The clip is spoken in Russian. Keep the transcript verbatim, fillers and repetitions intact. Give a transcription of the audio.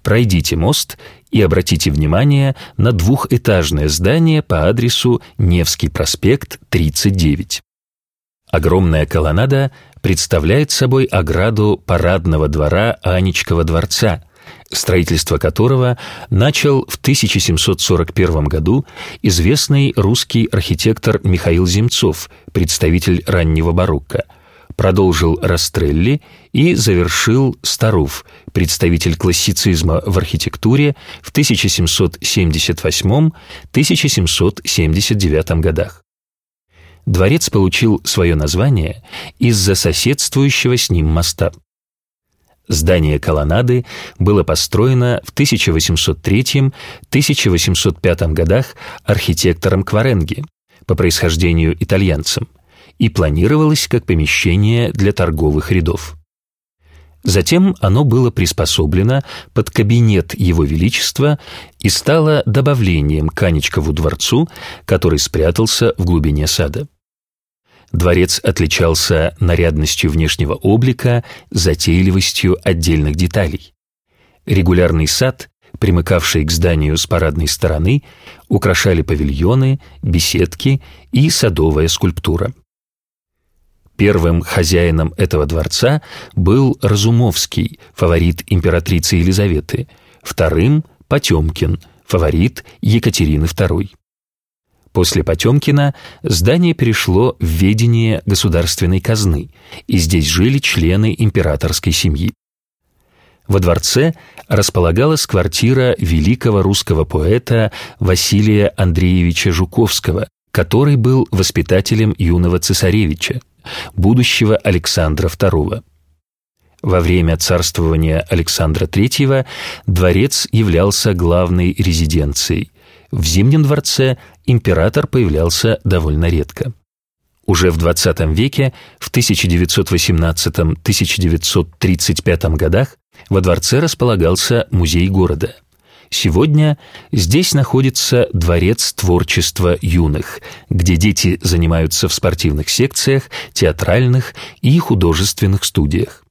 пройдите мост и обратите внимание на двухэтажное здание по адресу Невский проспект, тридцать девять. Огромная колоннада представляет собой ограду парадного двора Анечкова дворца, строительство которого начал в тысяча семьсот сорок первом году известный русский архитектор Михаил Земцов, представитель раннего барокко, продолжил Растрелли и завершил Старов, представитель классицизма в архитектуре, в тысяча семьсот семьдесят восьмом — тысяча семьсот семьдесят девятом годах. Дворец получил свое название из-за соседствующего с ним моста. Здание колоннады было построено в тысяча восемьсот третьем — тысяча восемьсот пятом годах архитектором Кваренги, по происхождению итальянцем, и планировалось как помещение для торговых рядов. Затем оно было приспособлено под кабинет Его Величества и стало добавлением к Анечкову дворцу, который спрятался в глубине сада. Дворец отличался нарядностью внешнего облика, затейливостью отдельных деталей. Регулярный сад, примыкавший к зданию с парадной стороны, украшали павильоны, беседки и садовая скульптура. Первым хозяином этого дворца был Разумовский, фаворит императрицы Елизаветы, вторым – Потемкин, фаворит Екатерины второй. После Потемкина здание перешло в ведение государственной казны, и здесь жили члены императорской семьи. Во дворце располагалась квартира великого русского поэта Василия Андреевича Жуковского, который был воспитателем юного цесаревича, будущего Александра второго. Во время царствования Александра третьего дворец являлся главной резиденцией. В Зимнем дворце император появлялся довольно редко. Уже в двадцатом веке, в тысяча девятьсот восемнадцатом — тысяча девятьсот тридцать пятом годах, во дворце располагался музей города. Сегодня здесь находится Дворец творчества юных, где дети занимаются в спортивных секциях, театральных и художественных студиях.